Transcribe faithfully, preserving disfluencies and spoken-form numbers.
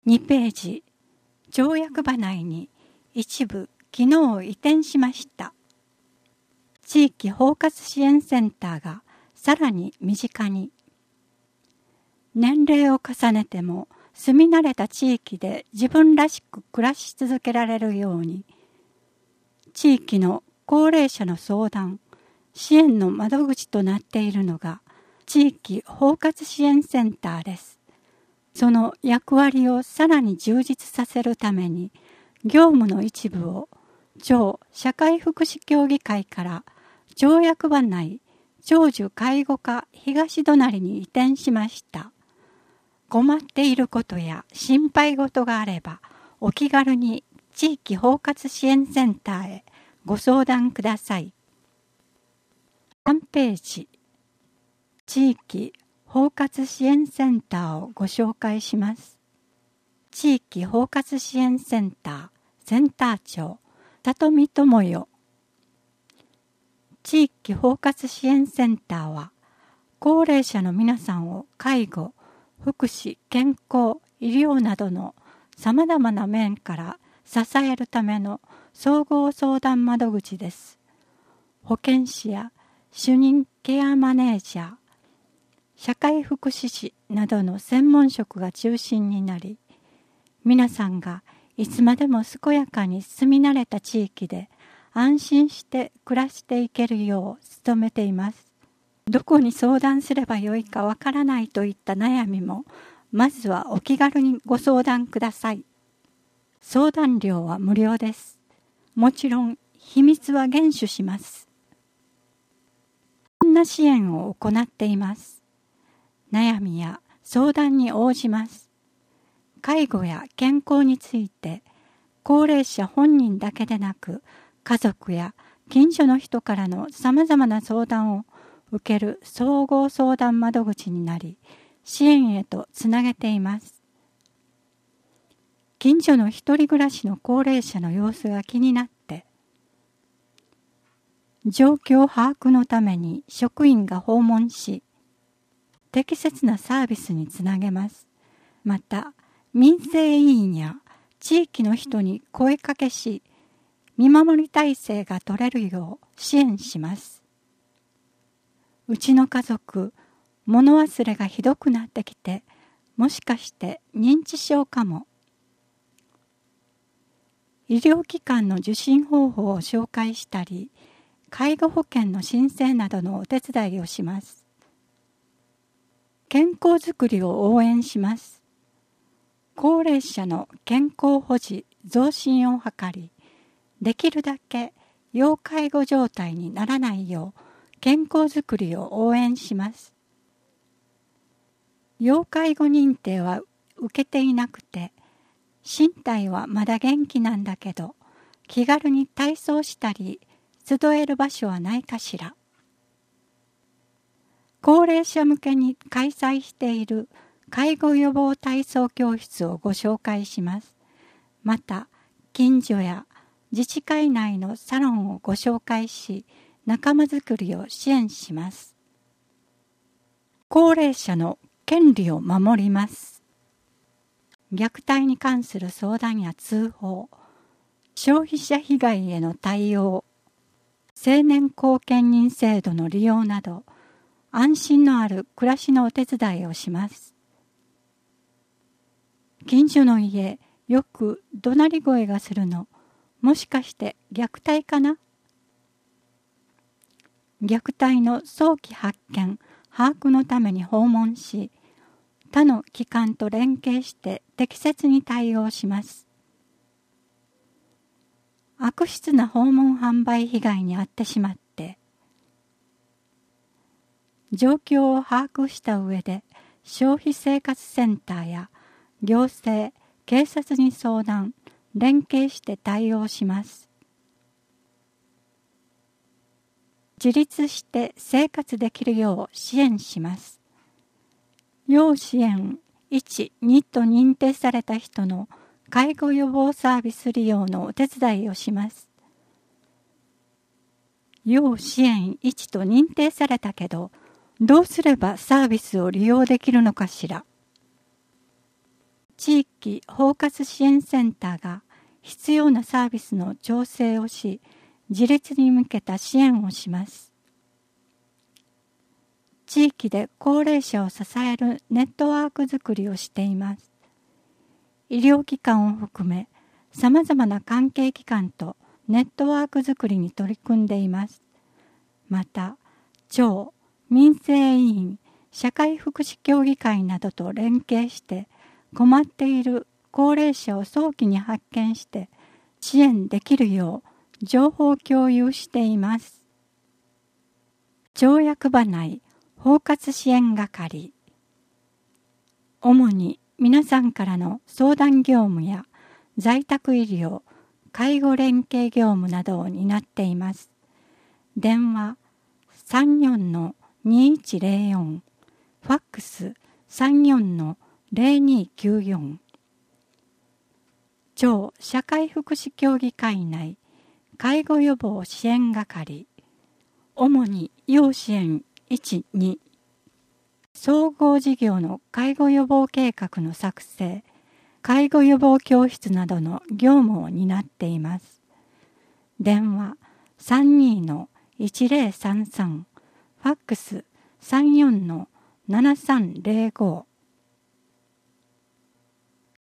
にページ、町役場内に一部機能を移転しました。地域包括支援センターがさらに身近に。年齢を重ねても住み慣れた地域で自分らしく暮らし続けられるように、地域の高齢者の相談、支援の窓口となっているのが地域包括支援センターです。その役割をさらに充実させるために、業務の一部を町社会福祉協議会から町役場内長寿介護課東隣に移転しました。困っていることや心配事があれば、お気軽に地域包括支援センターへご相談ください。さんページ、地域包括支援センターをご紹介します。地域包括支援センターセンター長里見智代。地域包括支援センターは高齢者の皆さんを介護、福祉、健康、医療などのさまざまな面から支えるための総合相談窓口です。保健師や主任ケアマネージャー、社会福祉士などの専門職が中心になり、皆さんがいつまでも健やかに住み慣れた地域で安心して暮らしていけるよう努めています。どこに相談すればよいかわからないといった悩みも、まずはお気軽にご相談ください。相談料は無料です。もちろん秘密は厳守します。こんな支援を行っています。悩みや相談に応じます。介護や健康について、高齢者本人だけでなく、家族や近所の人からのさまざまな相談を受ける総合相談窓口になり、支援へとつなげています。近所の一人暮らしの高齢者の様子が気になって、状況把握のために職員が訪問し、適切なサービスにつなげます。また、民生委員や地域の人に声かけし、見守り体制が取れるよう支援します。うちの家族、物忘れがひどくなってきて、もしかして認知症かも。医療機関の受診方法を紹介したり、介護保険の申請などのお手伝いをします。健康づくりを応援します。高齢者の健康保持増進を図り、できるだけ要介護状態にならないよう健康づくりを応援します。要介護認定は受けていなくて、身体はまだ元気なんだけど、気軽に体操したり、集える場所はないかしら。高齢者向けに開催している介護予防体操教室をご紹介します。また、近所や自治会内のサロンをご紹介し、仲間づくりを支援します。高齢者の権利を守ります。虐待に関する相談や通報、消費者被害への対応、成年後見人制度の利用など、安心のある暮らしのお手伝いをします。近所の家、よく怒鳴り声がするの、もしかして虐待かな？虐待の早期発見、把握のために訪問し、他の機関と連携して適切に対応します。悪質な訪問販売被害に遭ってしまって、状況を把握した上で消費生活センターや行政、警察に相談、連携して対応します。自立して生活できるよう支援します。要支援いち、にと認定された人の介護予防サービス利用のお手伝いをします。要支援いちと認定されたけど、どうすればサービスを利用できるのかしら。 地域包括支援センターが必要なサービスの調整をし、自立に向けた支援をします。地域で高齢者を支えるネットワークづくりをしています。医療機関を含め、さまざまな関係機関とネットワークづくりに取り組んでいます。また、町、民生委員、社会福祉協議会などと連携して困っている高齢者を早期に発見して支援できるよう情報共有しています。町役場内包括支援係。主に皆さんからの相談業務や在宅医療、介護連携業務などを担っています。電話 さんよんのにいちゼロよん、ファックス さんよんのゼロにきゅうよん。町社会福祉協議会内介護予防支援係。主に要支援いち、に。総合事業の介護予防計画の作成、介護予防教室などの業務を担っています。電話 さんにのいちゼロさんさん、ファックス さんよんのななさんゼロご。